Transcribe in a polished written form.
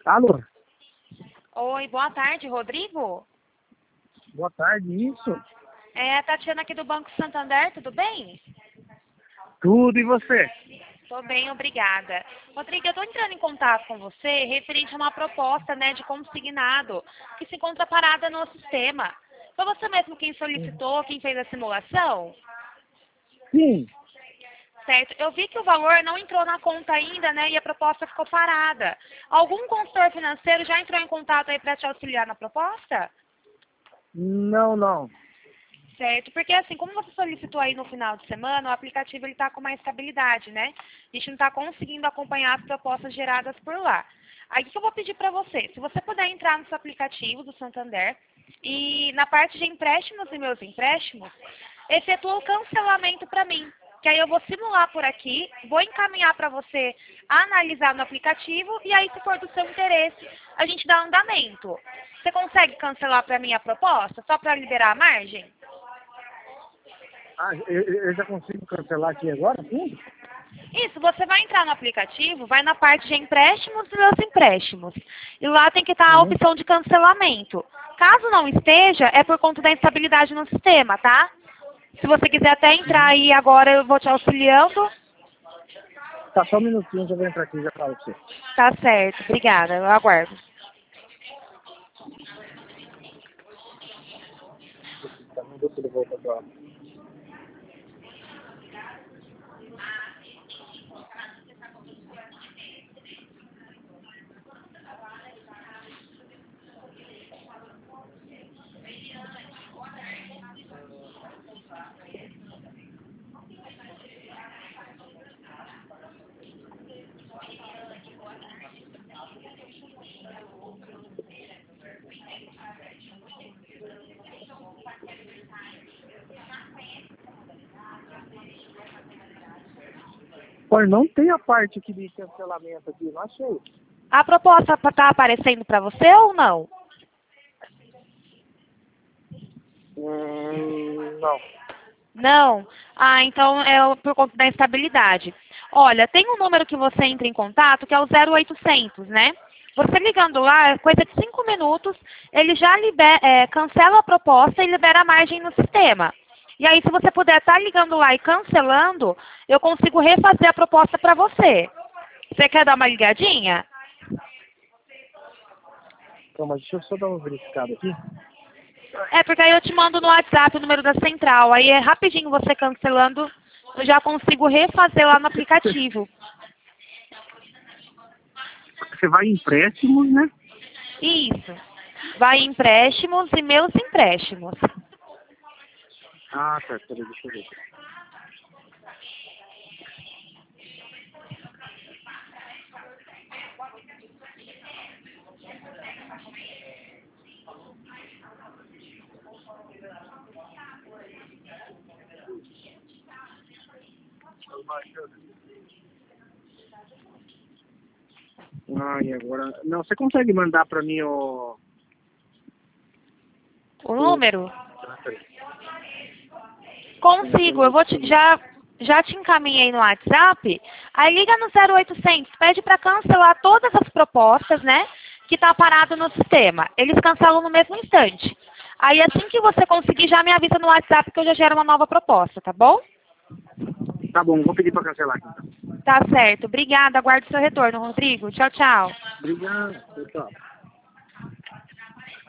Alô? Oi, boa tarde, Rodrigo. Boa tarde, isso? É a Tatiana aqui do Banco Santander, tudo bem? Tudo, e você? Tô bem, obrigada. Rodrigo, eu tô entrando em contato com você referente a uma proposta, né, de consignado que se encontra parada no sistema. Foi você mesmo quem solicitou, quem fez a simulação? Sim. Certo. Eu vi que o valor não entrou na conta ainda, né, e a proposta ficou parada. Algum consultor financeiro já entrou em contato aí para te auxiliar na proposta? Não. Certo, porque assim, como você solicitou aí no final de semana, o aplicativo ele está com mais estabilidade, né? A gente não está conseguindo acompanhar as propostas geradas por lá. Aí o que eu vou pedir para você? Se você puder entrar no seu aplicativo do Santander e na parte de empréstimos e meus empréstimos, efetua o cancelamento para mim. Que aí eu vou simular por aqui, vou encaminhar para você analisar no aplicativo e aí, se for do seu interesse, a gente dá andamento. Você consegue cancelar para mim a proposta, só para liberar a margem? Ah, eu já consigo cancelar aqui agora? Sim? Isso, você vai entrar no aplicativo, vai na parte de empréstimos e meus empréstimos. E lá tem que estar a opção de cancelamento. Caso não esteja, é por conta da instabilidade no sistema, tá? Se você quiser até entrar aí agora, eu vou te auxiliando. Tá, só um minutinho, eu vou entrar aqui e já falo pra você. Tá certo, obrigada, eu aguardo. Tá, não deu pra ele voltar pra lá. Olha, não tem a parte aqui de cancelamento aqui, não achei. A proposta tá aparecendo para você ou não? Não. Não? Ah, então é por conta da instabilidade. Olha, tem um número que você entra em contato, que é o 0800, né? Você ligando lá, coisa de 5 minutos, ele já cancela a proposta e libera a margem no sistema. E aí, se você puder estar ligando lá e cancelando, eu consigo refazer a proposta para você. Você quer dar uma ligadinha? Calma, deixa eu só dar uma verificada aqui. É, porque aí eu te mando no WhatsApp o número da central. Aí é rapidinho você cancelando, eu já consigo refazer lá no aplicativo. Você vai em empréstimos, né? Isso. Vai em empréstimos e meus empréstimos. Ah, tá, peraí, deixa eu ver. Ah, e agora... Não, você consegue mandar pra mim O número? Consigo. Eu vou já te encaminhei no WhatsApp. Aí liga no 0800, pede para cancelar todas as propostas, né? Que tá parado no sistema. Eles cancelam no mesmo instante. Aí assim que você conseguir, já me avisa no WhatsApp que eu já gero uma nova proposta, tá bom? Tá bom, vou pedir pra cancelar aqui então. Tá certo. Obrigada. Aguardo o seu retorno, Rodrigo. Tchau, tchau. Obrigado, tchau.